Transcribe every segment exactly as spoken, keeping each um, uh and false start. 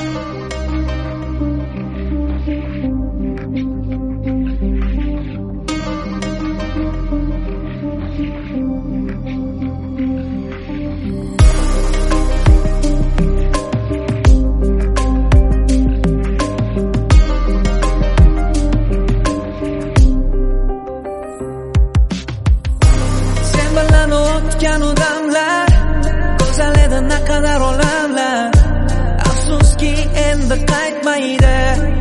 o'tgan odamlar go'zal edi naqadar olamlar, afsuski endi qaytmaydi.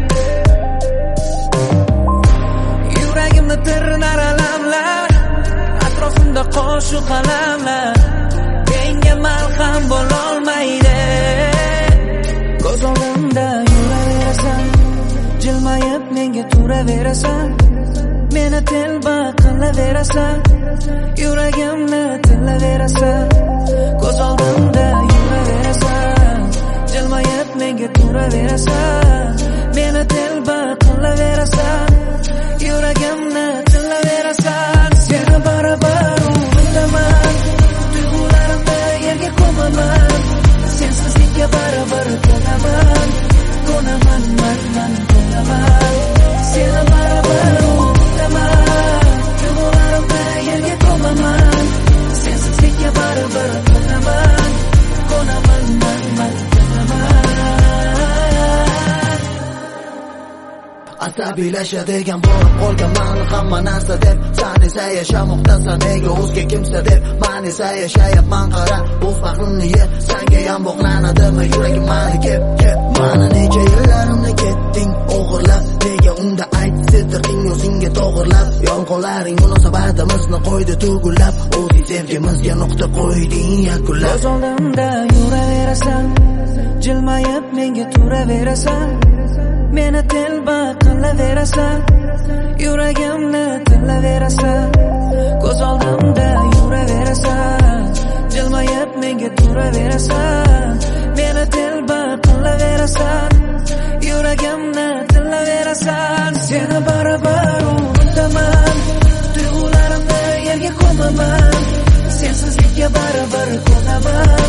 Yuragimni tirnar alamlar, atrofimda qo'shu qalamlar, menga malham bo'lolmaydi. Ko'z oldimda yuraverasan, jilmayib menga turaverasan, meni telba qilaverasan, yuragimni tilaverasan. Ko'z oldimda yuraverasan, jilmayib menga turaverasan, meni telba qilaverasan, yuragimni tilaverasan. Seni barabar unutaman, tuyg'ularimni yerga ko'maman, sensizlikka barabar ko'naman, ko'naman, man, man, ko'naman. Seni barabar unutaman, tuyg'ularimni yerga ko'maman, sensizlikka barabar ko'naman, ko'naman, man, man, ko'naman. Asabiylashadigan bo'lib qolganman hamma narsa deb, san esa yashamoqdasan nega o'zga kimsa deb. Men esa yashayapman qara o'z baxtimni ye, senga ham bog'lanadimi yuragim mani kep kep. Mani necha yillarimni ketding o'g'irlab, nega unda ayt sirting o'zingga to'g'irlab. Yolg'onlaring munosabatimizni qo'ydi tugullab, o'zing sevgimizga nuqta qo'yding yakunlab. Ko'z oldimda yuraverasan, jilmayib menga turaverasan, meni telba qilaverasan, yuragimni tilaverasan. Ko'z oldimda yuraverasan, jilmayib menga turaverasan, meni telba qilaverasan, yuragimni tilaverasan. Seni barabar unutaman, tuyg'ularimni yerga ko'maman, sensizlikka barabar ko'naman,